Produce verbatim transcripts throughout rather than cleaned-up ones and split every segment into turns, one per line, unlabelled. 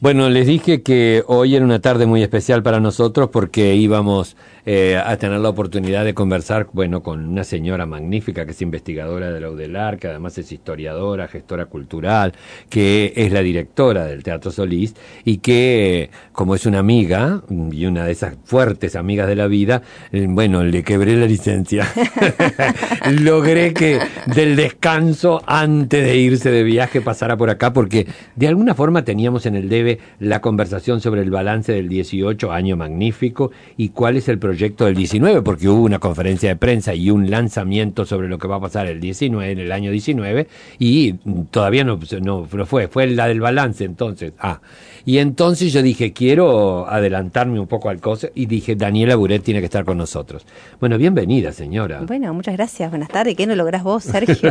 Bueno, les dije que hoy era una tarde muy especial para nosotros porque íbamos eh, a tener la oportunidad de conversar, bueno, con una señora magnífica que es investigadora de la UDELAR, que además es historiadora, gestora cultural, que es la directora del Teatro Solís y que, como es una amiga y una de esas fuertes amigas de la vida, eh, bueno, le quebré la licencia. Logré que del descanso antes de irse de viaje pasara por acá porque de alguna forma teníamos en el debe la conversación sobre el balance del dieciocho, año magnífico, y cuál es el proyecto del diecinueve, porque hubo una conferencia de prensa y un lanzamiento sobre lo que va a pasar el diecinueve, en el año diecinueve, y todavía no, no, no fue, fue la del balance entonces. Ah, y entonces yo dije, quiero adelantarme un poco al coso, y dije, Daniela Buret tiene que estar con nosotros. Bueno, bienvenida, señora.
Bueno, muchas gracias, buenas tardes. ¿Qué no lográs vos, Sergio?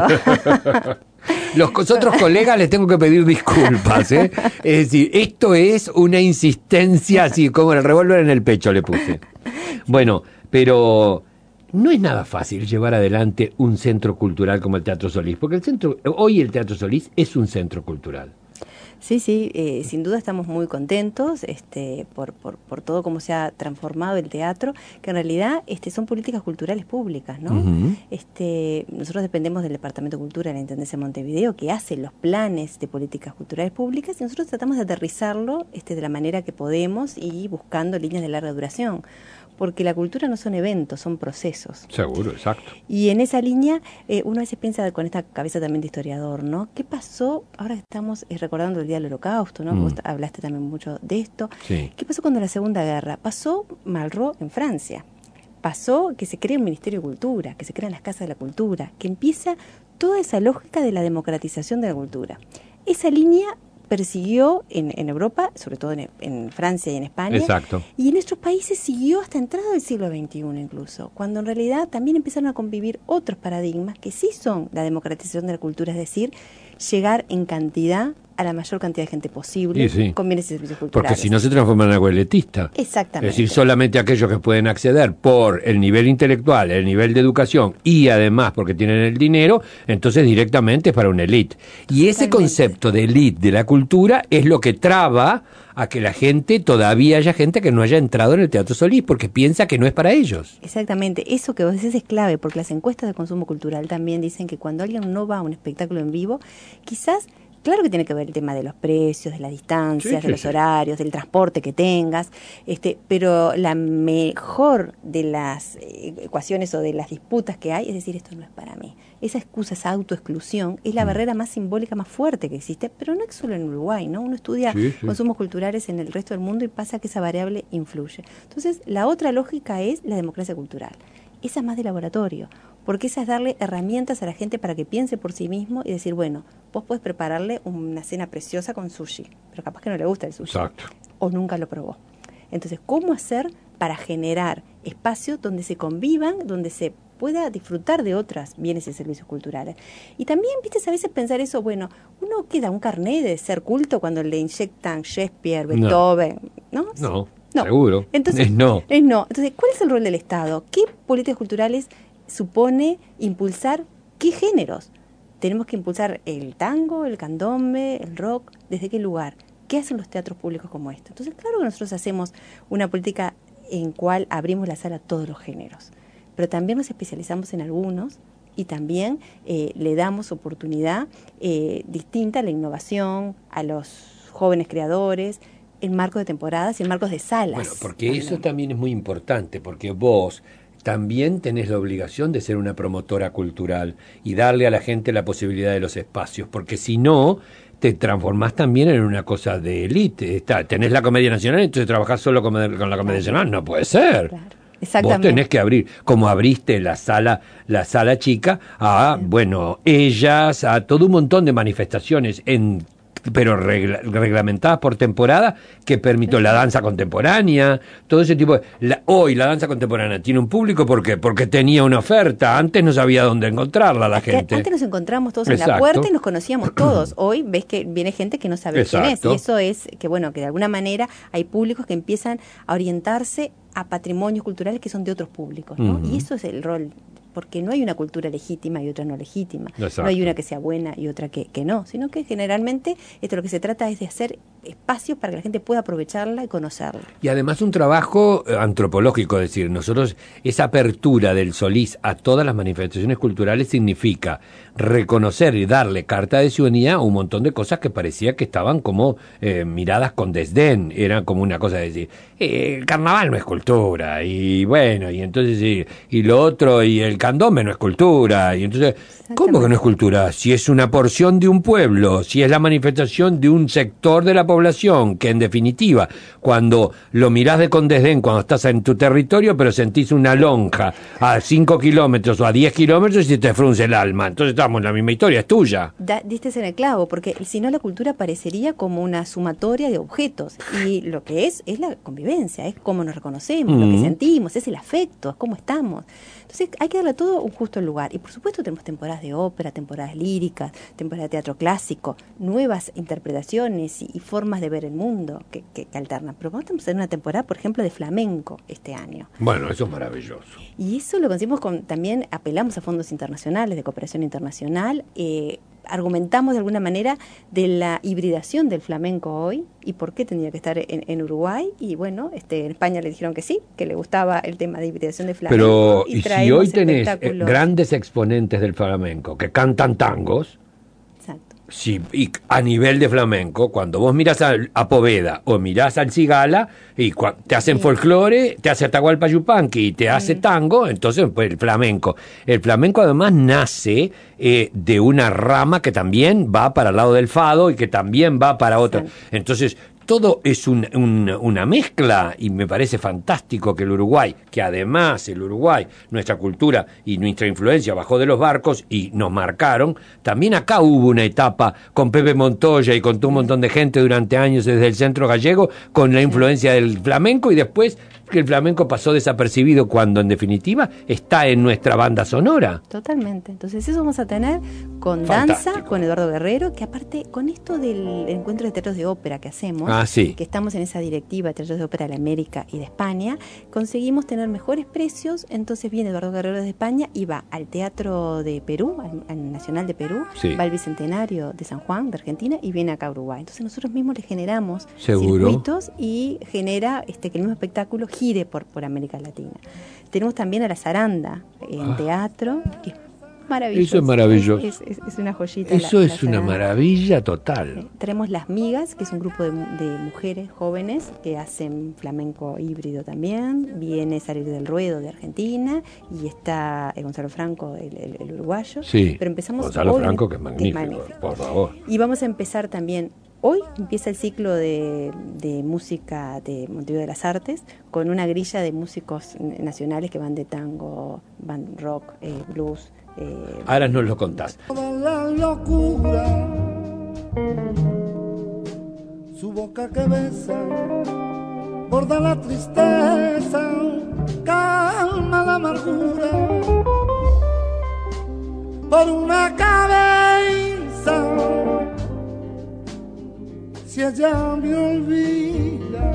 Los otros colegas les tengo que pedir disculpas, ¿eh? Es decir, esto es una insistencia así, como el revólver en el pecho le puse. Bueno, pero no es nada fácil llevar adelante un centro cultural como el Teatro Solís, porque el centro, hoy el Teatro Solís es un centro cultural.
Sí, sí, eh, sin duda estamos muy contentos este, por, por, por todo cómo se ha transformado el teatro, que en realidad este, son políticas culturales públicas, ¿no? Uh-huh. este, nosotros dependemos del Departamento de Cultura de la Intendencia de Montevideo, que hace los planes de políticas culturales públicas, y nosotros tratamos de aterrizarlo este, de la manera que podemos y buscando líneas de larga duración. Porque la cultura no son eventos, son procesos.
Seguro, exacto.
Y en esa línea, eh, uno a veces piensa con esta cabeza también de historiador, ¿no? ¿Qué pasó? Ahora que estamos eh, recordando el Día del Holocausto, ¿no? Mm. Vos hablaste también mucho de esto.
Sí.
¿Qué pasó cuando la Segunda Guerra? Pasó Malraux en Francia. Pasó que se crea un Ministerio de Cultura, que se crean las Casas de la Cultura, que empieza toda esa lógica de la democratización de la cultura. Esa línea persiguió en, en Europa, sobre todo en, en Francia y en España.
Exacto.
Y en nuestros países siguió hasta entrado del siglo veintiuno incluso, cuando en realidad también empezaron a convivir otros paradigmas que sí son la democratización de la cultura, es decir, llegar en cantidad a la mayor cantidad de gente posible
sí, sí.
con bienes y servicios culturales.
Porque si no se transforma en algo elitista.
Exactamente.
Es decir, solamente aquellos que pueden acceder por el nivel intelectual, el nivel de educación y además porque tienen el dinero, entonces directamente es para una élite. Y ese
Totalmente.
Concepto de élite de la cultura es lo que traba a que la gente, todavía haya gente que no haya entrado en el Teatro Solís porque piensa que no es para ellos.
Exactamente, eso que vos decís es clave, porque las encuestas de consumo cultural también dicen que cuando alguien no va a un espectáculo en vivo, quizás... Claro que tiene que ver el tema de los precios, de las distancias, sí, sí, de los sí. horarios, del transporte que tengas, este, pero la mejor de las ecuaciones o de las disputas que hay es decir, esto no es para mí. Esa excusa, esa autoexclusión, es la mm. barrera más simbólica, más fuerte que existe, pero no es solo en Uruguay, ¿no? Uno estudia sí, sí. consumos culturales en el resto del mundo y pasa que esa variable influye. Entonces, la otra lógica es la democracia cultural. Esa es más de laboratorio, porque esa es darle herramientas a la gente para que piense por sí mismo y decir, bueno, vos podés prepararle una cena preciosa con sushi, pero capaz que no le gusta el sushi.
Exacto.
O nunca lo probó. Entonces, ¿cómo hacer para generar espacios donde se convivan, donde se pueda disfrutar de otros bienes y servicios culturales? Y también, viste, a veces pensar eso, bueno, uno queda un carné de ser culto cuando le inyectan Shakespeare, Beethoven, ¿no?
No, no, no. Seguro.
Entonces,
es no.
Es no. Entonces, ¿cuál es el rol del Estado? ¿Qué políticas culturales supone impulsar qué géneros? Tenemos que impulsar el tango, el candombe, el rock, ¿desde qué lugar? ¿Qué hacen los teatros públicos como este? Entonces, claro que nosotros hacemos una política en cual abrimos la sala a todos los géneros, pero también nos especializamos en algunos y también eh, le damos oportunidad eh, distinta a la innovación, a los jóvenes creadores, en marcos de temporadas y en marcos de salas.
Bueno, porque también. Eso también es muy importante, porque vos también tenés la obligación de ser una promotora cultural y darle a la gente la posibilidad de los espacios, porque si no, te transformás también en una cosa de élite. Está, tenés la Comedia Nacional y entonces trabajás solo con, con la Comedia Nacional. No puede ser.
Claro. Exactamente.
Vos tenés que abrir, como abriste la sala, la sala chica, a, bueno, ellas, a todo un montón de manifestaciones en pero regla, reglamentadas por temporada, que permitió la danza contemporánea, todo ese tipo de... La, hoy la danza contemporánea tiene un público porque porque tenía una oferta, antes no sabía dónde encontrarla la gente.
Antes nos encontramos todos
Exacto.
en la puerta y nos conocíamos todos. Hoy ves que viene gente que no sabe
Exacto.
quién es, y eso es que, bueno, que de alguna manera hay públicos que empiezan a orientarse a patrimonios culturales que son de otros públicos, ¿no? Uh-huh. Y eso es el rol, porque no hay una cultura legítima y otra no legítima.
Exacto.
No hay una que sea buena y otra que, que no, sino que generalmente esto lo que se trata es de hacer espacios para que la gente pueda aprovecharla y conocerla.
Y además un trabajo antropológico, es decir, nosotros, esa apertura del Solís a todas las manifestaciones culturales significa reconocer y darle carta de ciudadanía a un montón de cosas que parecía que estaban como eh, miradas con desdén, era como una cosa de decir, eh, el carnaval no es cultura, y bueno, y entonces, y, y lo otro, y el candombe no es cultura, y entonces, ¿cómo que no es cultura? Si es una porción de un pueblo, si es la manifestación de un sector de la población, que en definitiva, cuando lo mirás de con desdén, cuando estás en tu territorio, pero sentís una lonja a cinco kilómetros o a diez kilómetros y se te frunce el alma, entonces estamos en la misma historia, es tuya.
Da, diste en el clavo, porque si no la cultura parecería como una sumatoria de objetos, y lo que es, es la convivencia, es cómo nos reconocemos, mm. lo que sentimos, es el afecto, es cómo estamos. Entonces hay que darle a todo un justo lugar. Y por supuesto tenemos temporadas de ópera, temporadas líricas, temporadas de teatro clásico, nuevas interpretaciones y, y formas de ver el mundo que, que, que alternan. Pero vamos a tener una temporada, por ejemplo, de flamenco este año.
Bueno, eso es maravilloso.
Y eso lo conseguimos con, también apelamos a fondos internacionales, de cooperación internacional, eh, argumentamos de alguna manera de la hibridación del flamenco hoy y por qué tendría que estar en, en Uruguay, y bueno, este, en España le dijeron que sí, que le gustaba el tema de hibridación del flamenco.
Pero y, y si hoy tenés eh, grandes exponentes del flamenco que cantan tangos, sí, y a nivel de flamenco, cuando vos mirás a, a Poveda o mirás al Cigala y cua, te hacen sí. folclore, te hace Atahualpa Yupanqui y te hace mm. tango, entonces pues el flamenco. El flamenco además nace eh, de una rama que también va para el lado del fado y que también va para otra. Sí. Entonces todo es un, un, una mezcla, y me parece fantástico que el Uruguay, que además el Uruguay, nuestra cultura y nuestra influencia bajó de los barcos y nos marcaron, también acá hubo una etapa con Pepe Montoya y con todo un montón de gente durante años desde el centro gallego, con la influencia del flamenco, y después que el flamenco pasó desapercibido cuando en definitiva está en nuestra banda sonora.
Totalmente. Entonces eso vamos a tener con Fantástico. Danza, con Eduardo Guerrero, que aparte con esto del encuentro de teatros de ópera que hacemos,
ah, sí.
que estamos en esa directiva de teatros de ópera de América y de España, conseguimos tener mejores precios. Entonces viene Eduardo Guerrero desde España y va al Teatro de Perú, al, al Nacional de Perú, sí. va al Bicentenario de San Juan de Argentina y viene acá a Uruguay. Entonces nosotros mismos le generamos ¿Seguro? circuitos y genera este que el mismo espectáculo gire por, por América Latina. Tenemos también a la Zaranda en ah. teatro, que es maravilloso.
Eso es maravilloso.
Es, es, es una joyita.
Eso
la,
es
la
una maravilla total.
Eh, tenemos Las Migas, que es un grupo de, de mujeres jóvenes que hacen flamenco híbrido también. Viene Salir del Ruedo de Argentina y está eh, Gonzalo Franco, el, el, el uruguayo.
Sí,
pero empezamos
Gonzalo
hoy,
Franco, que es magnífico,
que es magnífico,
por favor.
Y vamos a empezar también. Hoy empieza el ciclo de, de música de Montevideo de las Artes con una grilla de músicos nacionales que van de tango, van rock, eh, blues. Eh,
Ahora nos lo contás.
Toda la locura, su boca que besa, borda la tristeza, calma la amargura, por una cabeza. Si ella me olvida,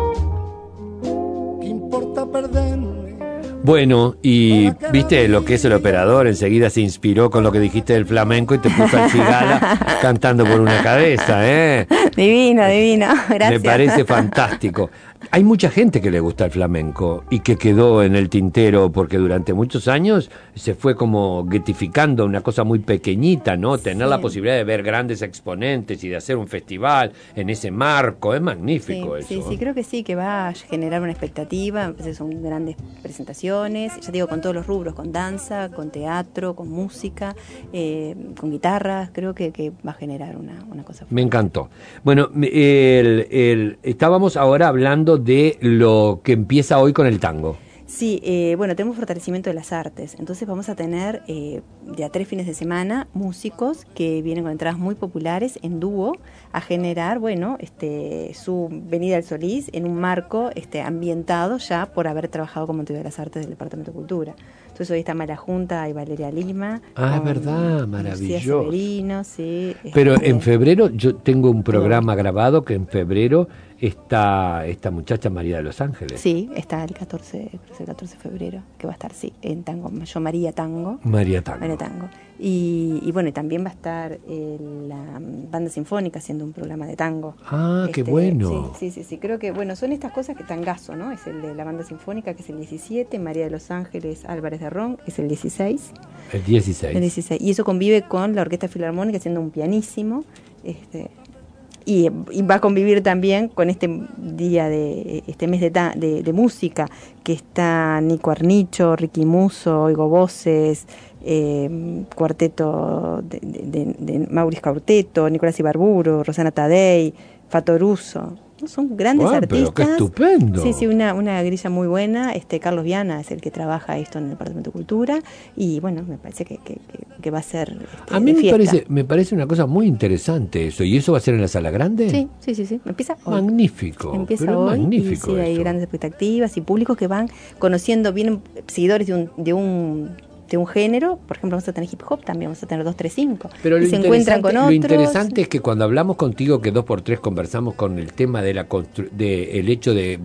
¿qué importa perderme?
Bueno, y viste lo que es el operador, enseguida se inspiró con lo que dijiste del flamenco y te puso al Cigala cantando por una cabeza, ¿eh?
Divino, divino, gracias.
Me parece fantástico. Hay mucha gente que le gusta el flamenco y que quedó en el tintero porque durante muchos años se fue como guetificando una cosa muy pequeñita, ¿no? Tener sí. la posibilidad de ver grandes exponentes y de hacer un festival en ese marco, es magnífico
sí,
eso.
Sí, sí, creo que sí, que va a generar una expectativa, entonces son grandes presentaciones, ya te digo, con todos los rubros, con danza, con teatro, con música, eh, con guitarras, creo que, que va a generar una, una cosa fuerte.
Me encantó. Bueno, el, el, estábamos ahora hablando de lo que empieza hoy con el tango.
Sí, eh, bueno, tenemos fortalecimiento de las artes, entonces vamos a tener eh, de a tres fines de semana músicos que vienen con entradas muy populares en dúo a generar, bueno, este, su venida al Solís en un marco este, ambientado ya por haber trabajado con Montevideo de las Artes del Departamento de Cultura. Entonces hoy está Mala Junta, hay Valeria Lima.
Ah, es verdad, maravilloso.
Severino, sí.
Pero
este,
en febrero, yo tengo un programa grabado que en febrero está esta muchacha María de los Ángeles.
Sí, está el catorce, el catorce de febrero, que va a estar, sí, en Tango, yo María Tango.
María Tango.
María Tango. Y, y bueno, y también va a estar eh, la Banda Sinfónica haciendo un programa de tango.
Ah,
este,
qué bueno.
Sí, sí, sí, sí, creo que, bueno, son estas cosas que tangazo, ¿no? Es el de la Banda Sinfónica, que es el diecisiete, María de los Ángeles Álvarez de Ron, es el dieciséis.
El dieciséis.
El dieciséis. Y eso convive con la Orquesta Filarmónica haciendo un pianísimo, este... Y, y va a convivir también con este día de este mes de, ta, de, de música, que está Nico Arnicho, Ricky Musso, Oigo Voces, eh, cuarteto de, de, de, de Maurice Caurteto, Nicolás Ibarburu, Rosana Tadei, Fatoruso. ¿No? Son grandes
wow,
artistas.
Pero qué estupendo.
Sí, sí, una, una grilla muy buena. Este Carlos Viana es el que trabaja esto en el Departamento de Cultura y bueno, me parece que, que, que, que va a ser este,
a mí me
fiesta.
parece, me parece una cosa muy interesante eso. ¿Y eso va a ser en la Sala Grande?
Sí, sí, sí, sí. Empieza hoy.
Magnífico.
Empieza
pero
hoy
magnífico
y sí, hay
eso.
grandes expectativas y públicos que van conociendo, vienen seguidores de un, de un de un género, por ejemplo vamos a tener hip hop, también vamos a tener dos tres cinco,
Pero
y
lo
se encuentran con
lo
otros.
interesante es que cuando hablamos contigo, que dos por tres conversamos con el tema de la constru de el hecho de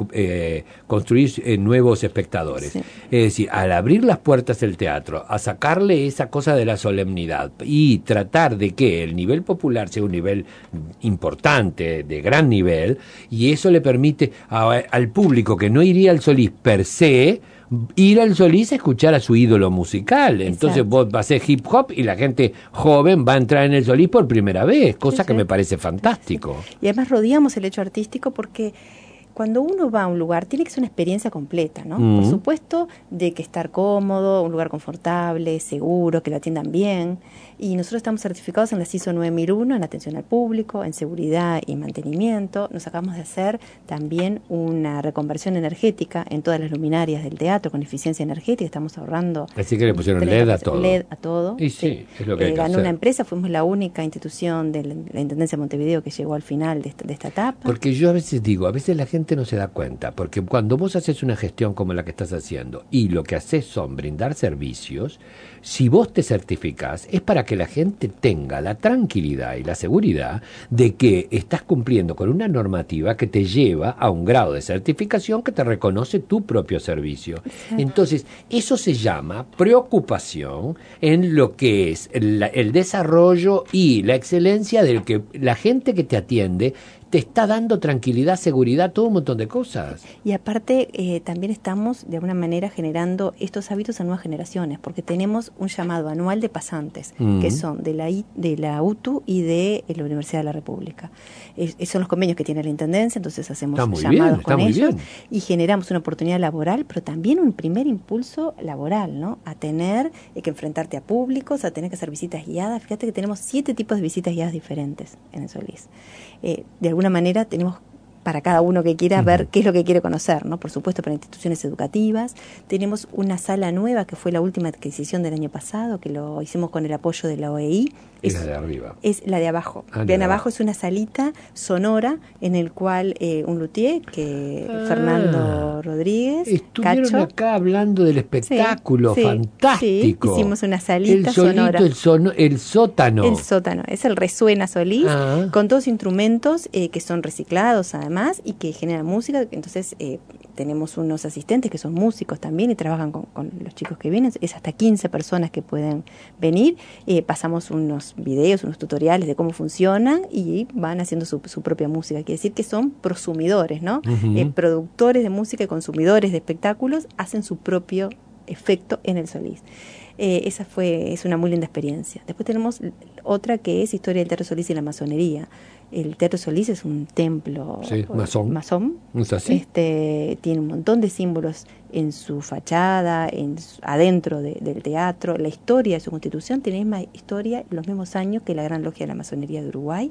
eh, construir eh, nuevos espectadores.
Sí.
Es decir, al abrir las puertas del teatro, a sacarle esa cosa de la solemnidad y tratar de que el nivel popular sea un nivel importante, de gran nivel, y eso le permite a, al público que no iría al Solís per se, ir al Solís a escuchar a su ídolo musical. Entonces
Exacto.
vos vas a hacer hip hop y la gente joven va a entrar en el Solís por primera vez, cosa
Sí,
que
sí.
me parece fantástico.
Y además rodeamos el hecho artístico porque cuando uno va a un lugar tiene que ser una experiencia completa, ¿no?
Mm.
Por supuesto de que estar cómodo, un lugar confortable, seguro, que lo atiendan bien. Y nosotros estamos certificados en la C I S O nueve mil uno, en atención al público, en seguridad y mantenimiento. Nos acabamos de hacer también una reconversión energética en todas las luminarias del teatro con eficiencia energética. Estamos ahorrando...
Así que le pusieron L E D a todo.
L E D a todo.
Y sí, es lo que
Eh,
hay que
ganó
hacer.
una empresa, fuimos la única institución de la, la Intendencia de Montevideo que llegó al final de esta, de esta etapa.
Porque yo a veces digo, a veces la gente no se da cuenta, porque cuando vos haces una gestión como la que estás haciendo y lo que haces son brindar servicios, si vos te certificás es para que la gente tenga la tranquilidad y la seguridad de que estás cumpliendo con una normativa que te lleva a un grado de certificación que te reconoce tu propio servicio.
Exacto.
Entonces, eso se llama preocupación en lo que es el, el desarrollo y la excelencia del que la gente que te atiende te está dando tranquilidad, seguridad, todo un montón de cosas.
Y aparte eh, también estamos de alguna manera generando estos hábitos a nuevas generaciones, porque tenemos un llamado anual de pasantes,
Mm.
que son de la, I, de la U T U y de la Universidad de la República. Es, son los convenios que tiene la Intendencia, entonces hacemos
Está muy
llamados
bien, está
con
muy
ellos
bien.
y generamos una oportunidad laboral, pero también un primer impulso laboral, ¿no? A tener eh, que enfrentarte a públicos, a tener que hacer visitas guiadas. Fíjate que tenemos siete tipos de visitas guiadas diferentes en el Solís. Eh, de alguna manera tenemos para cada uno que quiera uh-huh. ver qué es lo que quiere conocer, ¿no? Por supuesto para instituciones educativas. Tenemos una sala nueva que fue la última adquisición del año pasado, que lo hicimos con el apoyo de la O E I.
Es la de arriba.
Es la de abajo.
Ah,
Vean,
de
abajo
abajo
es una salita sonora en el cual eh, un luthier, que
ah,
Fernando Rodríguez,
estuvieron
Cacho,
acá hablando del espectáculo,
sí, sí,
fantástico.
Sí, hicimos una salita
el solito,
sonora.
El, sono, el sótano.
El sótano, es el Resuena Solís,
ah.
con todos instrumentos eh, que son reciclados además y que generan música. Entonces eh, tenemos unos asistentes que son músicos también y trabajan con, con los chicos que vienen. Es hasta quince personas que pueden venir. Eh, pasamos unos videos, unos tutoriales de cómo funcionan y van haciendo su, su propia música. Quiere decir que son prosumidores, ¿no?
Uh-huh.
Eh, productores de música y consumidores de espectáculos hacen su propio efecto en el Solís. Eh, esa fue es una muy linda experiencia. Después tenemos otra que es Historia del Teatro Solís y la masonería. El Teatro Solís es un templo
sí, masón.
masón.
¿Es así?
Este, tiene un montón de símbolos en su fachada, en su, adentro de, del teatro. La historia de su constitución tiene la misma historia, los mismos años que la Gran Logia de la Masonería de Uruguay.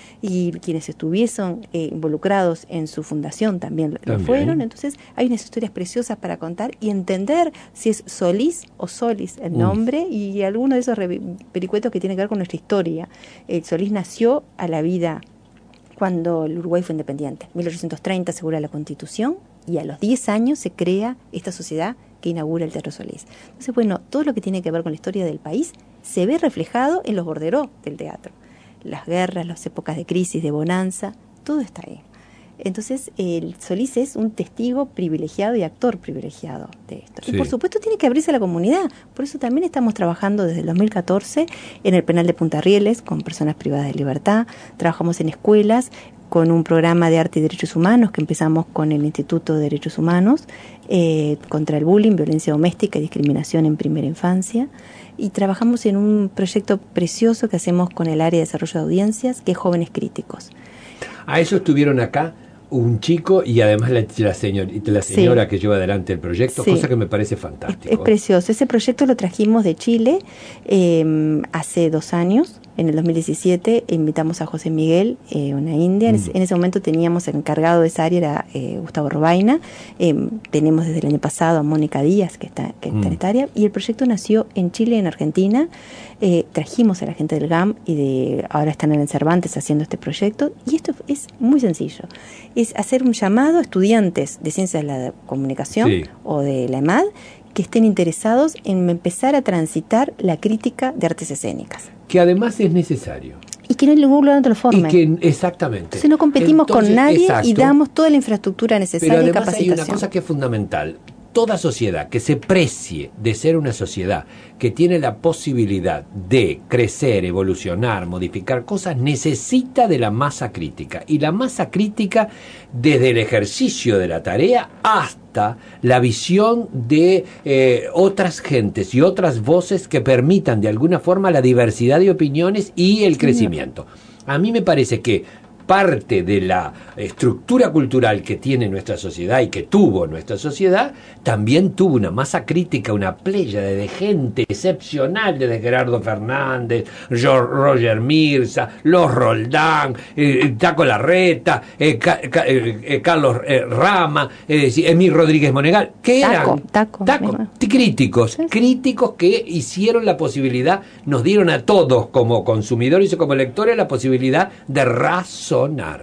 Y quienes estuviesen eh, involucrados en su fundación también, también lo fueron. Entonces hay unas historias preciosas para contar y entender si es Solís o Solis el nombre mm. y alguno de esos vericuetos que tienen que ver con nuestra historia. El Solís nació a la vida cuando el Uruguay fue independiente. mil ochocientos treinta asegura la Constitución y a los diez años se crea esta sociedad que inaugura el Teatro Solís. Entonces, bueno, todo lo que tiene que ver con la historia del país se ve reflejado en los bordereaux del teatro. Las guerras, las épocas de crisis, de bonanza, todo está ahí. Entonces, el Solís es un testigo privilegiado y actor privilegiado de esto. Sí. Y por supuesto tiene que abrirse a la comunidad. Por eso también estamos trabajando desde el dos mil catorce en el penal de Punta Rieles con personas privadas de libertad. Trabajamos en escuelas con un programa de arte y derechos humanos que empezamos con el Instituto de Derechos Humanos eh, contra el bullying, violencia doméstica y discriminación en primera infancia. Y trabajamos en un proyecto precioso que hacemos con el área de desarrollo de audiencias, que es Jóvenes Críticos.
A eso estuvieron acá un chico y además la, la, señor, la señora sí. que lleva adelante el proyecto, sí. cosa que me parece fantástico.
Es, es precioso. Ese proyecto lo trajimos de Chile eh, hace dos años. En el dos mil diecisiete invitamos a José Miguel, eh, una india. Mm. En ese momento teníamos el encargado de esa área, era eh, Gustavo Robaina. Eh, tenemos desde el año pasado a Mónica Díaz, que está, que mm. está en esta área. Y el proyecto nació en Chile y en Argentina. Eh, trajimos a la gente del G A M y de ahora están en el Cervantes haciendo este proyecto. Y esto es muy sencillo. Es hacer un llamado a estudiantes de Ciencias de la Comunicación sí. o de la EMAD que estén interesados en empezar a transitar la crítica de artes escénicas.
Que además es necesario.
Y que no hay ningún lugar donde lo formen.
Y que, exactamente.
Entonces no competimos Entonces, con nadie exacto. y damos toda la infraestructura necesaria
y
capacitación.
Pero además hay una cosa que es fundamental. Toda sociedad que se precie de ser una sociedad que tiene la posibilidad de crecer, evolucionar, modificar cosas, necesita de la masa crítica. Y la masa crítica, desde el ejercicio de la tarea hasta la visión de eh, otras gentes y otras voces que permitan de alguna forma la diversidad de opiniones y el crecimiento. A mí me parece que parte de la estructura cultural que tiene nuestra sociedad y que tuvo nuestra sociedad, también tuvo una masa crítica, una pléyade de gente excepcional, desde Gerardo Fernández, Roger Mirza, Los Roldán, eh, Taco Larreta, eh, ca, ca, eh, Carlos eh, Rama, eh, Emil Rodríguez Monegal, que eran
taco, taco,
taco, críticos, sí. críticos que hicieron la posibilidad, nos dieron a todos como consumidores y como lectores la posibilidad de razonar.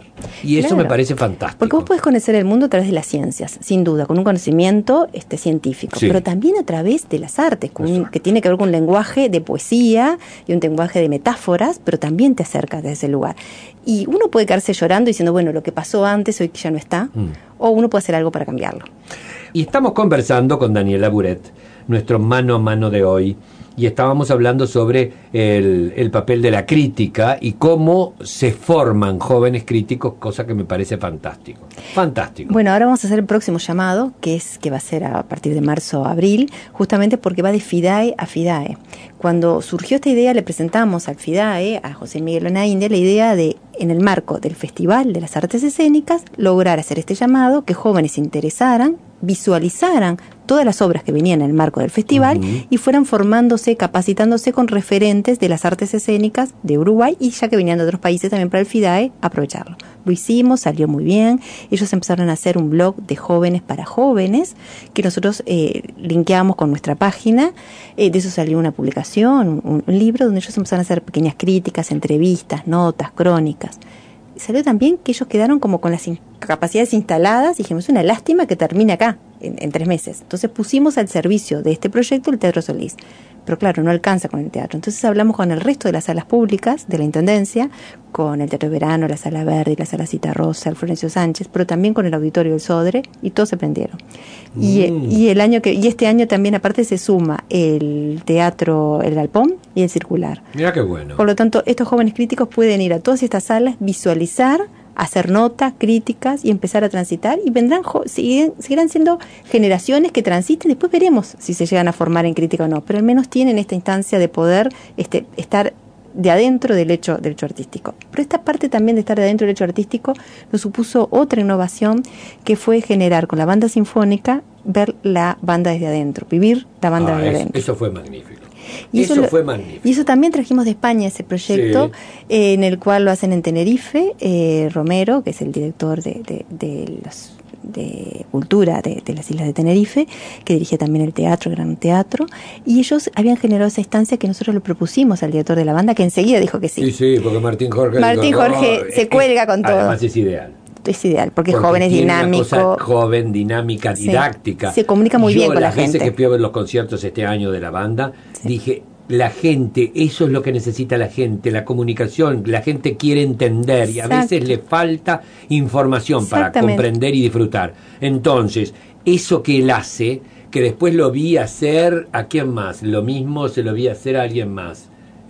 Y eso
claro.
me parece fantástico.
Porque vos podés conocer el mundo a través de las ciencias, sin duda, con un conocimiento este, científico, sí. pero también a través de las artes, con un, que tiene que ver con un lenguaje de poesía y un lenguaje de metáforas, pero también te acerca desde ese lugar. Y uno puede quedarse llorando diciendo, bueno, lo que pasó antes hoy ya no está, mm. o uno puede hacer algo para cambiarlo.
Y estamos conversando con Daniela Buret, nuestro mano a mano de hoy, y estábamos hablando sobre el, el papel de la crítica y cómo se forman jóvenes críticos, cosa que me parece fantástico. Fantástico.
Bueno, ahora vamos a hacer el próximo llamado, que es que va a ser a partir de marzo abril, justamente porque va de FIDAE a FIDAE. Cuando surgió esta idea, le presentamos al FIDAE, a José Miguel Ona India, la idea de, en el marco del Festival de las Artes Escénicas, lograr hacer este llamado, que jóvenes se interesaran, visualizaran todas las obras que venían en el marco del festival uh-huh. y fueran formándose, capacitándose con referentes de las artes escénicas de Uruguay y ya que venían de otros países también para el FIDAE, aprovecharlo. Lo hicimos, salió muy bien. Ellos empezaron a hacer un blog de jóvenes para jóvenes que nosotros eh, linkeamos con nuestra página. Eh, de eso salió una publicación, un, un libro donde ellos empezaron a hacer pequeñas críticas, entrevistas, notas, crónicas. Salió también que ellos quedaron como con las in- capacidades instaladas y dijimos, es una lástima que termine acá en, en tres meses. Entonces pusimos al servicio de este proyecto el Teatro Solís. Pero claro, no alcanza con el teatro. Entonces hablamos con el resto de las salas públicas de la Intendencia, con el Teatro Verano, la Sala Verde, la Sala Cita Rosa, el Florencio Sánchez, pero también con el Auditorio del Sodre, y todos se prendieron. Mm. Y, y el año que y este año también aparte se suma el Teatro El Galpón y el Circular.
Mira qué bueno.
Por lo tanto, estos jóvenes críticos pueden ir a todas estas salas, visualizar, hacer notas, críticas y empezar a transitar, y vendrán siguen, seguirán siendo generaciones que transiten. Después veremos si se llegan a formar en crítica o no, pero al menos tienen esta instancia de poder este, estar de adentro del hecho, del hecho artístico. Pero esta parte también de estar de adentro del hecho artístico nos supuso otra innovación, que fue generar con la banda sinfónica, ver la banda desde adentro, vivir la banda
ah,
desde
es,
adentro.
Eso fue magnífico.
Y
eso,
eso lo,
fue magnífico.
Y eso también trajimos de España, ese proyecto, sí. eh, en el cual lo hacen en Tenerife, eh, Romero, que es el director de, de, de, los, de cultura de, de las islas de Tenerife, que dirige también el teatro, el Gran Teatro, y ellos habían generado esa instancia que nosotros lo propusimos al director de la banda, que enseguida dijo que sí.
Sí, sí, porque Martín Jorge...
Martín
dijo,
Jorge
oh,
se
es,
cuelga con todo.
Además es ideal.
es ideal, porque,
porque
es joven, es dinámico.
Una cosa joven, dinámica, didáctica.
Sí, se comunica muy
Yo,
bien con la gente.
Las veces que fui a ver los conciertos este año de la banda, sí. dije, la gente, eso es lo que necesita la gente, la comunicación, la gente quiere entender. Exacto. Y a veces le falta información para comprender y disfrutar. Entonces, eso que él hace, que después lo vi hacer a quién más, lo mismo se lo vi hacer a alguien más.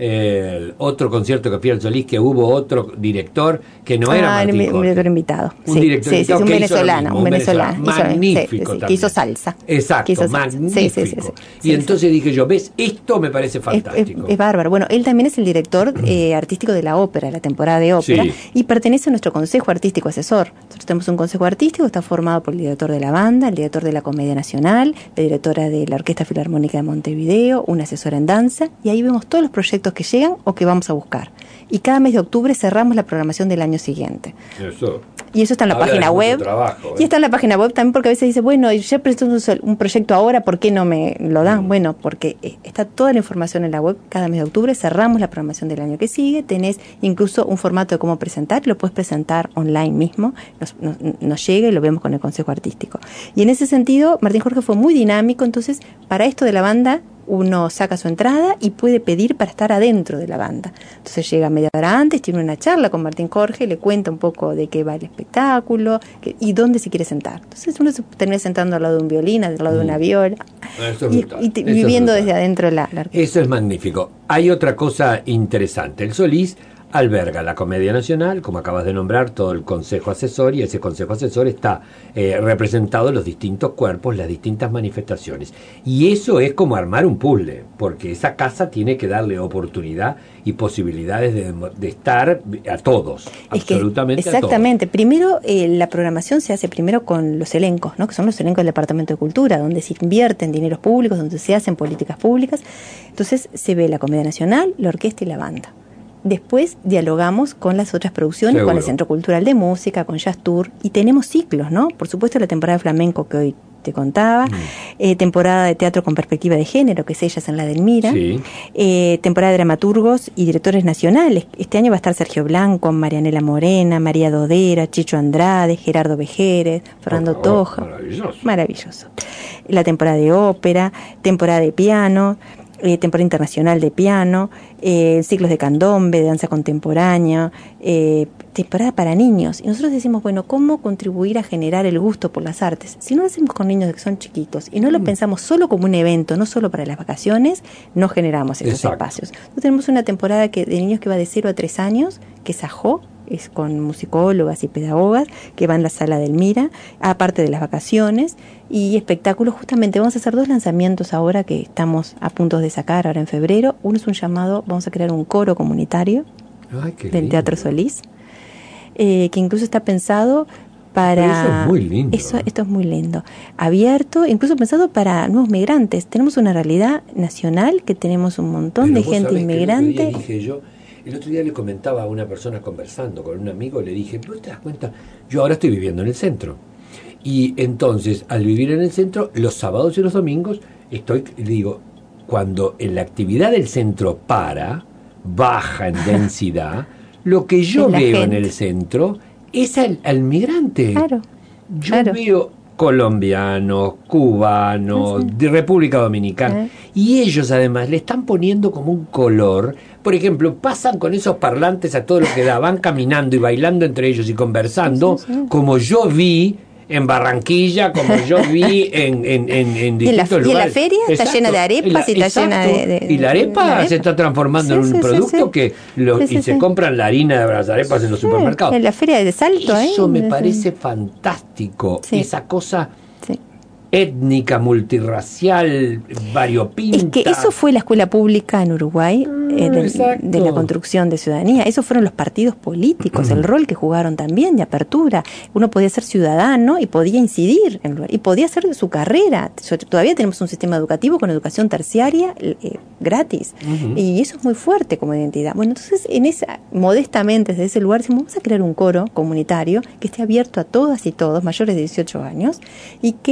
El otro concierto que fui al Solís, que hubo otro director que no ah, era Martín
un director invitado.
Un
sí,
director
sí,
invitado
sí, un
que
venezolano,
hizo
un venezolano.
Hizo, magnífico
sí, sí,
también.
Que hizo salsa.
Exacto,
hizo
magnífico.
Sí, sí, sí, sí,
y
sí,
entonces
sí.
dije yo, ¿ves? Esto me parece fantástico.
Es, es, es bárbaro. Bueno, él también es el director eh, artístico de la ópera, la temporada de ópera, sí. y pertenece a nuestro consejo artístico asesor. Nosotros tenemos un consejo artístico, está formado por el director de la banda, el director de la Comedia Nacional, la directora de la Orquesta Filarmónica de Montevideo, una asesora en danza, y ahí vemos todos los proyectos que llegan o que vamos a buscar. Y cada mes de octubre cerramos la programación del año siguiente.
Eso.
Y eso está en la
Habla
página web.
Trabajo, ¿eh?
Y está en la página web también, porque a veces dice, bueno, ya presté un proyecto ahora, ¿por qué no me lo dan? Mm. Bueno, porque está toda la información en la web. Cada mes de octubre cerramos la programación del año que sigue. Tenés incluso un formato de cómo presentar. Lo puedes presentar online mismo. Nos, nos, nos llega y lo vemos con el Consejo Artístico. Y en ese sentido, Martín Jorge fue muy dinámico. Entonces, para esto de la banda, uno saca su entrada y puede pedir para estar adentro de la banda. Entonces llega media hora antes, tiene una charla con Martín Jorge, le cuenta un poco de qué va el espectáculo que, y dónde se quiere sentar. Entonces uno se termina sentando al lado de un violín, al lado mm. de una viola,
Eso es
y,
brutal.
y te,
Eso
viviendo
es
desde adentro la, la orquesta.
Eso es magnífico. Hay otra cosa interesante. El Solís alberga la Comedia Nacional, como acabas de nombrar, todo el Consejo Asesor, y ese Consejo Asesor está eh, representado en los distintos cuerpos, las distintas manifestaciones. Y eso es como armar un puzzle, porque esa casa tiene que darle oportunidad y posibilidades de, de estar a todos,
es
absolutamente
que, exactamente.
a todos.
Primero, eh, la programación se hace primero con los elencos, ¿no? Que son los elencos del Departamento de Cultura, donde se invierten dineros públicos, donde se hacen políticas públicas. Entonces se ve la Comedia Nacional, la orquesta y la banda. Después dialogamos con las otras producciones, Seguro. Con el Centro Cultural de Música, con Jazz Tour, y tenemos ciclos, ¿no? Por supuesto la temporada de flamenco que hoy te contaba, mm. eh, temporada de teatro con perspectiva de género, que es Ellas en la Delmira,
sí.
eh, temporada de dramaturgos y directores nacionales. Este año va a estar Sergio Blanco, Marianela Morena, María Dodera, Chicho Andrade, Gerardo Vejeres, Fernando
favor,
Toja.
Maravilloso.
Maravilloso. La temporada de ópera, temporada de piano, Eh, temporada internacional de piano, eh, ciclos de candombe, de danza contemporánea, eh, temporada para niños. Y nosotros decimos, bueno, ¿cómo contribuir a generar el gusto por las artes? Si no lo hacemos con niños que son chiquitos y no lo mm. pensamos solo como un evento, no solo para las vacaciones, no generamos esos
Exacto.
espacios. Nosotros tenemos una temporada que de niños que va de cero a tres años, que es AJO, es con musicólogas y pedagogas que van a la sala del Mira, aparte de las vacaciones, y espectáculos. Justamente vamos a hacer dos lanzamientos ahora que estamos a punto de sacar ahora en febrero. Uno es un llamado, vamos a crear un coro comunitario
Ay, qué
del
lindo.
Teatro Solís, eh, que incluso está pensado para...
Pero eso es muy lindo.
Eso, esto es muy lindo. Abierto, incluso pensado para nuevos migrantes. Tenemos una realidad nacional que tenemos un montón
Pero
de
vos
gente
sabés
inmigrante.
Que el otro día dije yo, el otro día le comentaba a una persona conversando con un amigo, le dije, ¿vos te das cuenta? Yo ahora estoy viviendo en el centro. Y entonces, al vivir en el centro, los sábados y los domingos, estoy, digo, cuando en la actividad del centro para, baja en densidad, lo que yo veo gente. En el centro es al, al migrante.
Claro.
Yo
claro.
veo colombianos, cubanos, sí. de República Dominicana, sí. y ellos además le están poniendo como un color. Por ejemplo, pasan con esos parlantes a todo lo que da, van caminando y bailando entre ellos y conversando, sí, sí, sí. como yo vi en Barranquilla, como yo vi en, en, en, en distintos lugares.
Y en la feria exacto. Está llena de arepas y, la, y está llena de, de...
Y la arepa, la arepa se está transformando sí, en un
sí,
producto
sí, sí.
que lo,
sí, sí,
y se
sí.
compran la harina de las arepas en los sí, supermercados.
En la feria de Salto.
Eso
¿eh?
me
sí.
parece fantástico,
sí.
esa cosa...
Sí.
étnica, multirracial, variopinta.
Es que eso fue la escuela pública en Uruguay, mm, eh, de, de la construcción de ciudadanía. Esos fueron los partidos políticos, el rol que jugaron también de apertura. Uno podía ser ciudadano y podía incidir en, y podía hacer su carrera. Todavía tenemos un sistema educativo con educación terciaria eh, gratis. Uh-huh. Y eso es muy fuerte como identidad. Bueno, entonces, en esa, modestamente desde ese lugar, decimos, vamos a crear un coro comunitario que esté abierto a todas y todos mayores de dieciocho años y que participen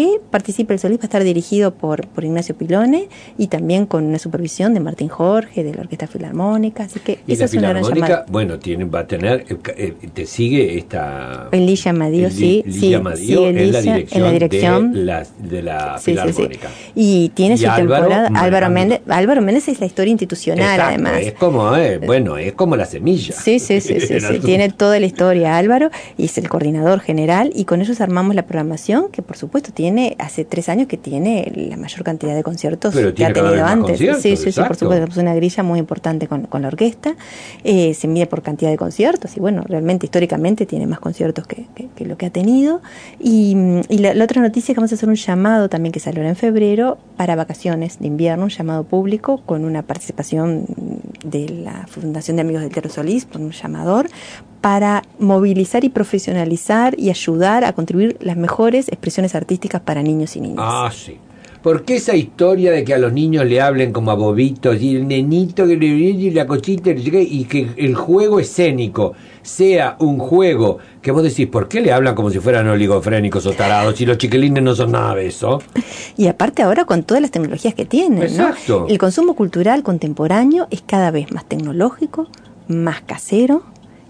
Participe el Solís va a estar dirigido por, por Ignacio Pilone y también con una supervisión de Martín Jorge, de la Orquesta Filarmónica, así que
y
esa
la
es una gran llamada.
Bueno, tiene, va a tener, eh, te sigue esta...
Ligia Amadío,
el,
sí,
Ligia
sí,
Amadío
sí,
en, la dirección
en la dirección
de la, de la
sí,
Filarmónica.
Sí, sí. Y tiene
y
su
Álvaro,
temporada, Álvaro Méndez,
manejando.
Álvaro Méndez es la historia institucional.
Exacto,
además.
Es como, eh, bueno, es como la semilla.
Sí, sí, sí, sí, sí. Tiene toda la historia Álvaro y es el coordinador general y con ellos armamos la programación que por supuesto tiene, hace tres años que tiene la mayor cantidad de conciertos
Pero
que ha
tiene
tenido antes. Sí, sí, sí, por
exacto.
supuesto, es una grilla muy importante con, con la orquesta, eh, se mide por cantidad de conciertos y bueno, realmente históricamente tiene más conciertos que, que, que lo que ha tenido y, y la, la otra noticia es que vamos a hacer un llamado también que salió en febrero para vacaciones de invierno, un llamado público con una participación de la Fundación de Amigos del Teatro Solís, por un llamador, para movilizar y profesionalizar y ayudar a contribuir las mejores expresiones artísticas para niños y niñas.
Ah, sí. Porque esa historia de que a los niños le hablen como a bobitos y el nenito que le y la cosita y que el juego escénico sea un juego que vos decís, ¿por qué le hablan como si fueran oligofrénicos o tarados si los chiquilines no son nada de eso?
Y aparte ahora con todas las tecnologías que tienen,
exacto.
¿no? El consumo cultural contemporáneo es cada vez más tecnológico, más casero,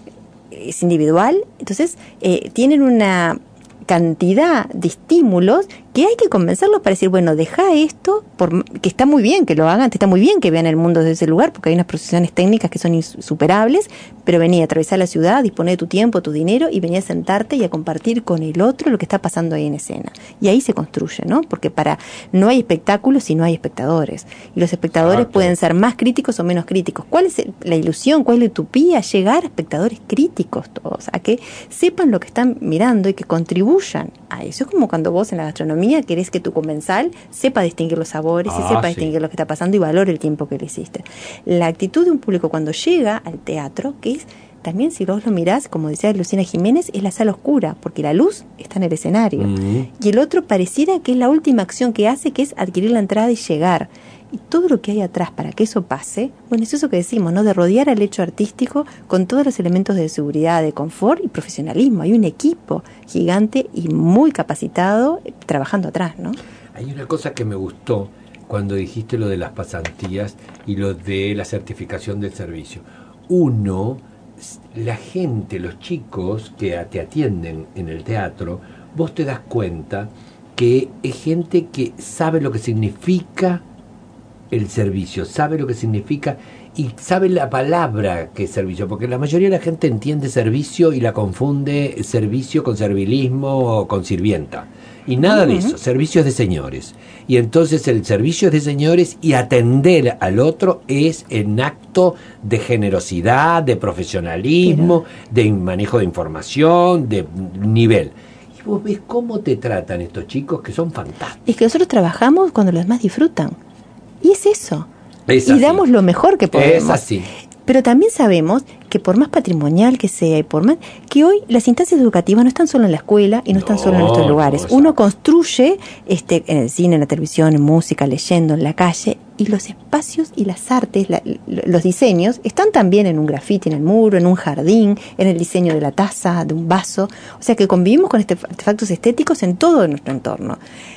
es individual, entonces eh, tienen una cantidad de estímulos que hay que convencerlos para decir, bueno, deja esto, por, que está muy bien que lo hagan, está muy bien que vean el mundo desde ese lugar, porque hay unas procesiones técnicas que son insuperables, pero vení a atravesar la ciudad, disponer de tu tiempo, tu dinero, y vení a sentarte y a compartir con el otro lo que está pasando ahí en escena. Y ahí se construye, ¿no? Porque para no hay espectáculos si no hay espectadores. Y los espectadores Exacto. pueden ser más críticos o menos críticos. ¿Cuál es la ilusión, cuál es la utopía? Llegar a espectadores críticos todos, a que sepan lo que están mirando y que contribuyan a eso. Es como cuando vos en la gastronomía querés que tu comensal sepa distinguir los sabores ah, y sepa sí. distinguir lo que está pasando y valore el tiempo que le hiciste. La actitud de un público cuando llega al teatro, que es también, si vos lo mirás, como decía Lucina Jiménez, es la sala oscura, porque la luz está en el escenario. Mm. Y el otro pareciera que es la última acción que hace, que es adquirir la entrada y llegar. Y todo lo que hay atrás para que eso pase, bueno, es eso que decimos, ¿no? De rodear al hecho artístico con todos los elementos de seguridad, de confort y profesionalismo. Hay un equipo gigante y muy capacitado trabajando atrás, ¿no?
Hay una cosa que me gustó cuando dijiste lo de las pasantías y lo de la certificación del servicio. Uno, la gente, los chicos que te atienden en el teatro, vos te das cuenta que es gente que sabe lo que significa el servicio, sabe lo que significa y sabe la palabra que es servicio, porque la mayoría de la gente entiende servicio y la confunde servicio con servilismo o con sirvienta. Y nada uh-huh. de eso, servicio es de señores. Y entonces el servicio es de señores y atender al otro es en acto de generosidad, de profesionalismo, Mira. de manejo de información, de nivel. Y vos ves cómo te tratan estos chicos que son fantásticos.
Es que nosotros trabajamos cuando los demás disfrutan. Y es eso.
Es
y
así.
damos lo mejor que podemos.
Es así.
Pero también sabemos que por más patrimonial que sea y por más que hoy las instancias educativas no están solo en la escuela y no, no están solo en estos lugares. No, Uno construye este en el cine, en la televisión, en música, leyendo, en la calle, y los espacios y las artes, la, los diseños, están también en un grafiti en el muro, en un jardín, en el diseño de la taza, de un vaso. O sea que convivimos con este artefactos estéticos en todo nuestro entorno.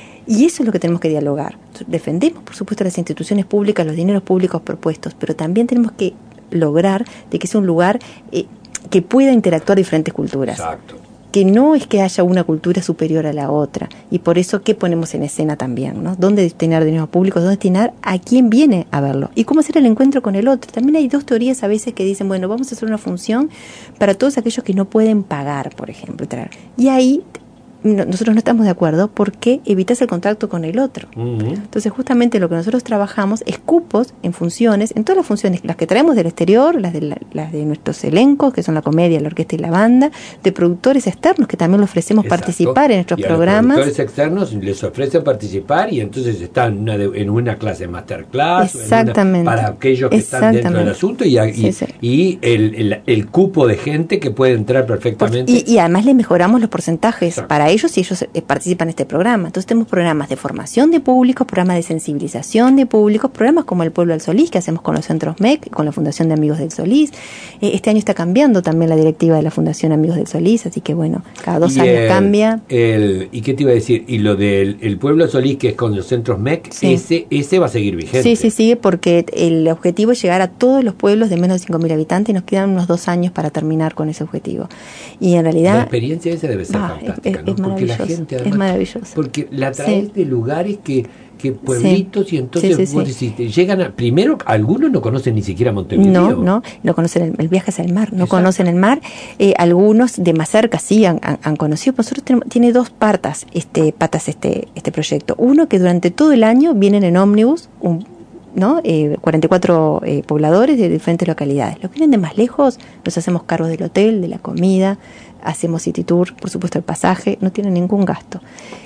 Y eso es lo que tenemos que dialogar. Defendemos, por supuesto, las instituciones públicas, los dineros públicos propuestos, pero también tenemos que lograr de que sea un lugar eh, que pueda interactuar diferentes culturas.
Exacto.
Que no es que haya una cultura superior a la otra. Y por eso, ¿qué ponemos en escena también? ¿No? ¿Dónde destinar dinero público? ¿Dónde destinar a quién viene a verlo? ¿Y cómo hacer el encuentro con el otro? También hay dos teorías a veces que dicen, bueno, vamos a hacer una función para todos aquellos que no pueden pagar, por ejemplo. Y ahí nosotros no estamos de acuerdo porque evitas el contacto con el otro. Uh-huh. Entonces, justamente lo que nosotros trabajamos es cupos en funciones, en todas las funciones, las que traemos del exterior, las de, la, las de nuestros elencos, que son la comedia, la orquesta y la banda, de productores externos, que también les ofrecemos Exacto. participar en nuestros
y a
programas.
Los productores externos les ofrecen participar y entonces están en una, de, en una clase masterclass
Exactamente.
Una, para aquellos que están dentro del asunto y, y, sí, sí. y el, el, el cupo de gente que puede entrar perfectamente.
Por, y, y además le mejoramos los porcentajes Exacto. para ellos y ellos eh, participan en este programa. Entonces tenemos programas de formación de públicos, programas de sensibilización de públicos, programas como el Pueblo del Solís, que hacemos con los centros M E C, con la Fundación de Amigos del Solís. Eh, este año está cambiando también la directiva de la Fundación Amigos del Solís, así que bueno, cada dos
y
años
el,
cambia.
El, ¿Y qué te iba a decir? Y lo del el Pueblo del Solís, que es con los centros M E C, sí. ese, ese va a seguir vigente.
Sí, sí, sigue, porque el objetivo es llegar a todos los pueblos de menos de cinco mil habitantes y nos quedan unos dos años para terminar con ese objetivo. Y en realidad...
La experiencia esa debe ser ah, fantástica,
es,
¿no?
es
Porque la gente además,
es maravilloso.
Porque la traes sí. de lugares que, que pueblitos sí. y entonces
sí, sí,
vos
sí.
decís, llegan a... Primero, algunos no conocen ni siquiera Montevideo.
No, no, no conocen el, el viaje hacia el mar, no Exacto. conocen el mar. Eh, algunos de más cerca sí han, han, han conocido. Nosotros tenemos, tiene dos patas, este, patas este, este proyecto. Uno, que durante todo el año vienen en ómnibus, un ¿no? Eh, cuarenta y cuatro eh, pobladores de diferentes localidades. Los que vienen de más lejos, nos hacemos cargo del hotel, de la comida, hacemos city tour, por supuesto el pasaje, no tienen ningún gasto.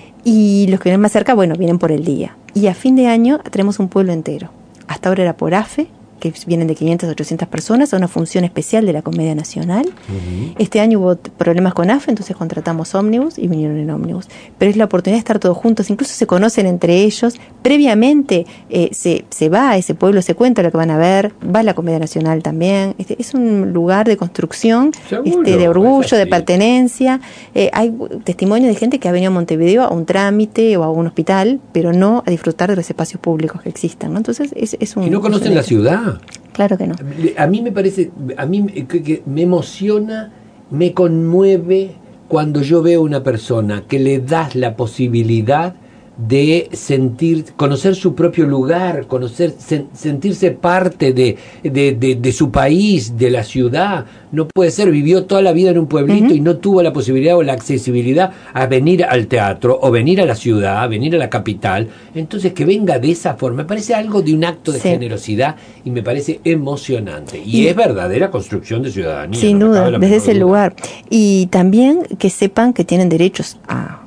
Y los que vienen más cerca, bueno, vienen por el día. Y a fin de año tenemos un pueblo entero. Hasta ahora era por A F E, que vienen de quinientas a ochocientas personas, a una función especial de la Comedia Nacional. Uh-huh. Este año hubo problemas con A F E, entonces contratamos ómnibus y vinieron en ómnibus. Pero es la oportunidad de estar todos juntos, incluso se conocen entre ellos. Previamente eh, se, se va a ese pueblo, se cuenta lo que van a ver, va a la Comedia Nacional también. Este, es un lugar de construcción, este, de orgullo, de pertenencia. Eh, hay testimonio de gente que ha venido a Montevideo a un trámite o a un hospital, pero no a disfrutar de los espacios públicos que existan, ¿no? Entonces es, es un...
¿Y no conocen la ciudad?
Claro que no.
A mí me parece, a mí que, que me emociona, me conmueve cuando yo veo una persona que le das la posibilidad de sentir, conocer su propio lugar, conocer, sen, sentirse parte de, de, de, de su país, de la ciudad. No puede ser, vivió toda la vida en un pueblito uh-huh. y no tuvo la posibilidad o la accesibilidad a venir al teatro o venir a la ciudad, a venir a la capital. Entonces que venga de esa forma, me parece algo de un acto de sí. generosidad y me parece emocionante. Y, y es verdadera construcción de ciudadanía.
Sin
no
duda, desde ese
duda.
lugar. Y también que sepan que tienen derechos a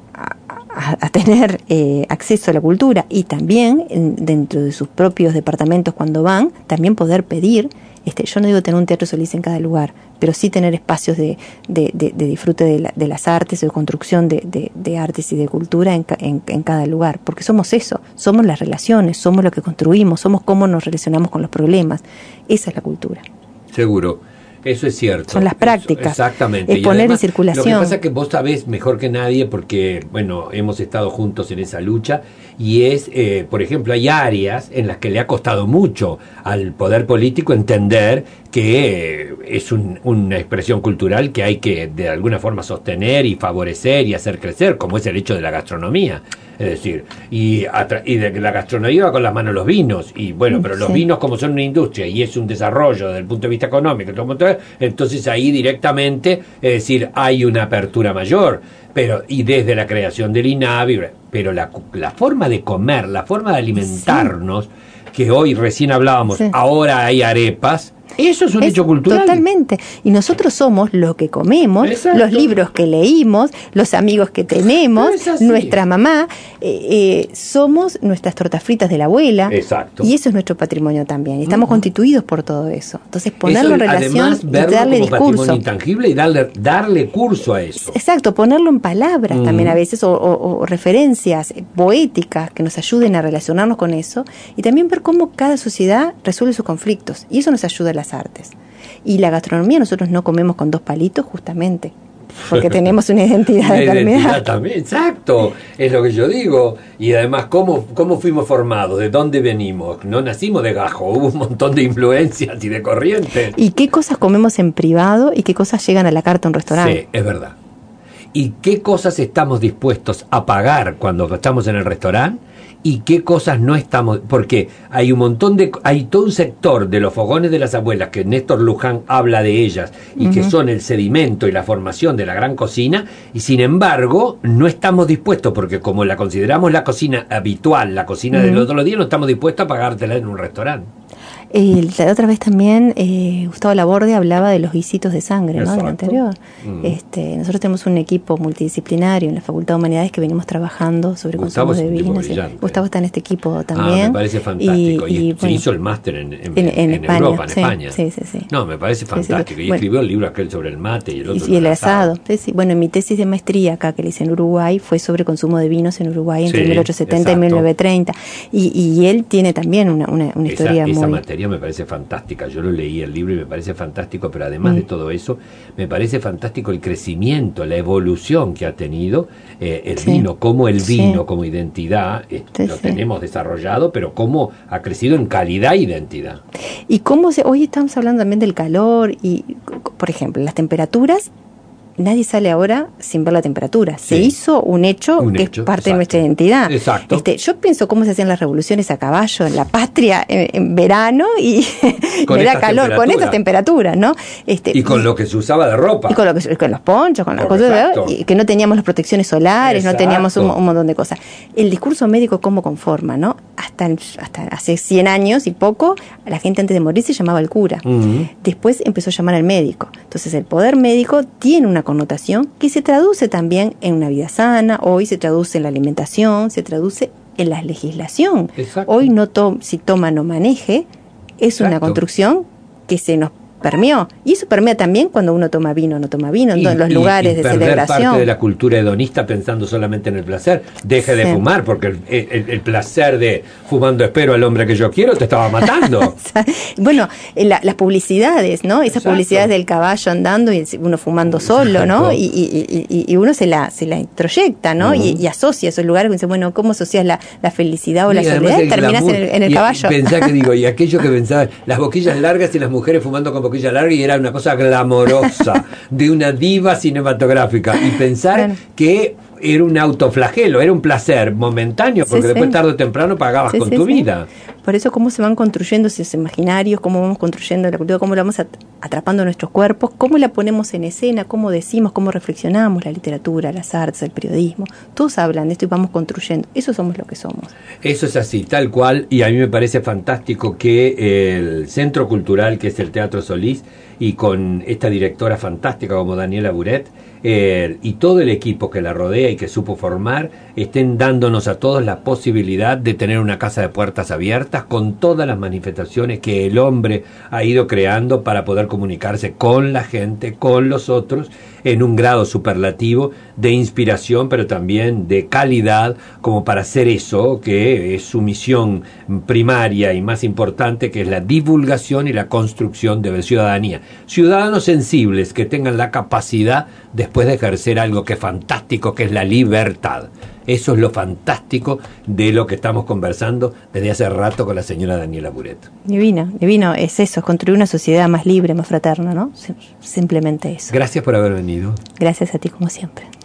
A, a tener eh, acceso a la cultura y también en, dentro de sus propios departamentos cuando van, también poder pedir, este, yo no digo tener un teatro Solís en cada lugar, pero sí tener espacios de, de, de, de disfrute de, la, de las artes o de construcción de, de, de artes y de cultura en, en, en cada lugar, porque somos eso, somos las relaciones, somos lo que construimos, somos cómo nos relacionamos con los problemas, esa es la cultura.
Seguro. Eso es cierto.
Son las prácticas.
Eso, exactamente.
Es
y
poner
además,
en circulación.
Lo que pasa es que vos sabés mejor que nadie porque, bueno, hemos estado juntos en esa lucha y es, eh, por ejemplo, hay áreas en las que le ha costado mucho al poder político entender que eh, es un, una expresión cultural que hay que de alguna forma sostener y favorecer y hacer crecer, como es el hecho de la gastronomía. Es decir, y, atra- y de que la gastronomía va con las manos los vinos, y bueno, pero los sí. vinos como son una industria y es un desarrollo desde el punto de vista económico, entonces ahí directamente, es decir, hay una apertura mayor, pero y desde la creación del INAVI, pero la, la forma de comer, la forma de alimentarnos, sí. que hoy recién hablábamos, sí. ahora hay arepas. Eso es un es hecho cultural.
Totalmente. Y nosotros somos lo que comemos, Exacto. los libros que leímos, los amigos que tenemos, nuestra mamá, eh, eh, somos nuestras tortas fritas de la abuela.
Exacto.
Y eso es nuestro patrimonio también. Y estamos uh-huh. constituidos por todo eso. Entonces ponerlo
eso,
en relación
además,
y
verlo
darle
como
discurso.
Patrimonio intangible y darle, darle curso a eso.
Exacto, ponerlo en palabras uh-huh. también a veces, o, o, o referencias poéticas que nos ayuden a relacionarnos con eso. Y también ver cómo cada sociedad resuelve sus conflictos. Y eso nos ayuda a las artes. Y la gastronomía, nosotros no comemos con dos palitos justamente, porque tenemos una identidad
una
determinada.
Identidad también, exacto, es lo que yo digo. Y además, ¿cómo, cómo fuimos formados? ¿De dónde venimos? No nacimos de gajo, hubo un montón de influencias y de corrientes.
¿Y qué cosas comemos en privado y qué cosas llegan a la carta a un restaurante?
Sí, es verdad. ¿Y qué cosas estamos dispuestos a pagar cuando estamos en el restaurante? ¿Y qué cosas no estamos? Porque hay un montón de... Hay todo un sector de los fogones de las abuelas que Néstor Luján habla de ellas y uh-huh. que son el sedimento y la formación de la gran cocina, y sin embargo no estamos dispuestos, porque como la consideramos la cocina habitual, la cocina uh-huh. de los todos los días, no estamos dispuestos a pagártela en un restaurante.
Eh, la otra vez también eh, Gustavo Laborde hablaba de los visitos de sangre, ¿no? Del anterior. Mm. Este, nosotros tenemos un equipo multidisciplinario en la Facultad de Humanidades que venimos trabajando sobre
Gustavo
consumo de vinos. Gustavo está en este equipo también.
Ah, me parece fantástico. Y, y, y se bueno, hizo el máster en, en, en, en, en España, Europa, en sí, España. Sí, sí, sí. No, me parece fantástico. Sí, sí, sí. Y bueno, escribió el libro aquel sobre el mate y el otro.
Y, y el asado. asado. Sí, sí. Bueno, mi tesis de maestría acá que le hice en Uruguay fue sobre consumo de vinos en Uruguay entre sí, mil ochocientos setenta exacto. y mil novecientos treinta. Y, y él tiene también una, una, una
esa,
historia
esa
muy...
Esa materia me parece fantástica. Yo lo leí el libro y me parece fantástico, pero además mm. de todo eso, me parece fantástico el crecimiento, la evolución que ha tenido eh, el sí. vino, cómo el vino sí. como identidad eh, sí, lo sí. tenemos desarrollado, pero cómo ha crecido en calidad e identidad.
Y cómo se, hoy estamos hablando también del calor y, por ejemplo, las temperaturas. Nadie sale ahora sin ver la temperatura. Se sí. hizo un hecho un que hecho, es parte exacto. de nuestra identidad.
Exacto.
Este, yo pienso cómo se hacían las revoluciones a caballo en la patria en, en verano y me da calor con estas temperaturas, ¿no? Este,
y con y, lo que se usaba de ropa.
Y con, lo que, con los ponchos, con las cosas, ¿verdad? Y que no teníamos las protecciones solares, exacto. no teníamos un, un montón de cosas. El discurso médico cómo conforma, ¿no? Hasta, hasta hace cien años y poco, la gente antes de morir se llamaba el cura. Uh-huh. Después empezó a llamar al médico. Entonces el poder médico tiene una connotación que se traduce también en una vida sana, hoy se traduce en la alimentación, se traduce en la legislación. Exacto. Hoy no to- si toma no maneje, es Exacto. una construcción que se nos permeó. Y eso permea también cuando uno toma vino o no toma vino, y, en los y, lugares y de celebración.
Parte de la cultura hedonista pensando solamente en el placer. Deje de sí. fumar, porque el, el, el placer de fumando espero al hombre que yo quiero te estaba matando.
Bueno, la, las publicidades, ¿no? Esas Exacto. publicidades del caballo andando y uno fumando solo, ¿no? Y, y, y, y uno se la, se la introyecta, ¿no? Uh-huh. Y, y asocia esos lugares que dice, bueno, ¿cómo asocias la, la felicidad o y la soledad? Terminas en el, en el
y,
caballo.
Pensá que digo, y aquello que pensaba, las boquillas largas y las mujeres fumando con boquilla larga, y era una cosa glamorosa de una diva cinematográfica, y pensar bueno. que era un autoflagelo, era un placer momentáneo, porque sí, después sí. tarde o temprano pagabas sí, con sí, tu sí. vida.
Por eso cómo se van construyendo esos imaginarios, cómo vamos construyendo la cultura, cómo la vamos atrapando en nuestros cuerpos, cómo la ponemos en escena, cómo decimos, cómo reflexionamos, la literatura, las artes, el periodismo, todos hablan de esto y vamos construyendo, eso somos lo que somos.
Eso es así, tal cual, y a mí me parece fantástico que el Centro Cultural, que es el Teatro Solís, y con esta directora fantástica como Daniela Buret, eh, y todo el equipo que la rodea y que supo formar, estén dándonos a todos la posibilidad de tener una casa de puertas abiertas con todas las manifestaciones que el hombre ha ido creando para poder comunicarse con la gente, con los otros, en un grado superlativo de inspiración, pero también de calidad, como para hacer eso, que es su misión primaria y más importante, que es la divulgación y la construcción de ciudadanía. Ciudadanos sensibles que tengan la capacidad después de ejercer algo que es fantástico, que es la libertad. Eso es lo fantástico de lo que estamos conversando desde hace rato con la señora Daniela Buret.
Divino, divino, es eso, es construir una sociedad más libre, más fraterna, ¿no? Simplemente eso.
Gracias por haber venido.
Gracias a ti como siempre.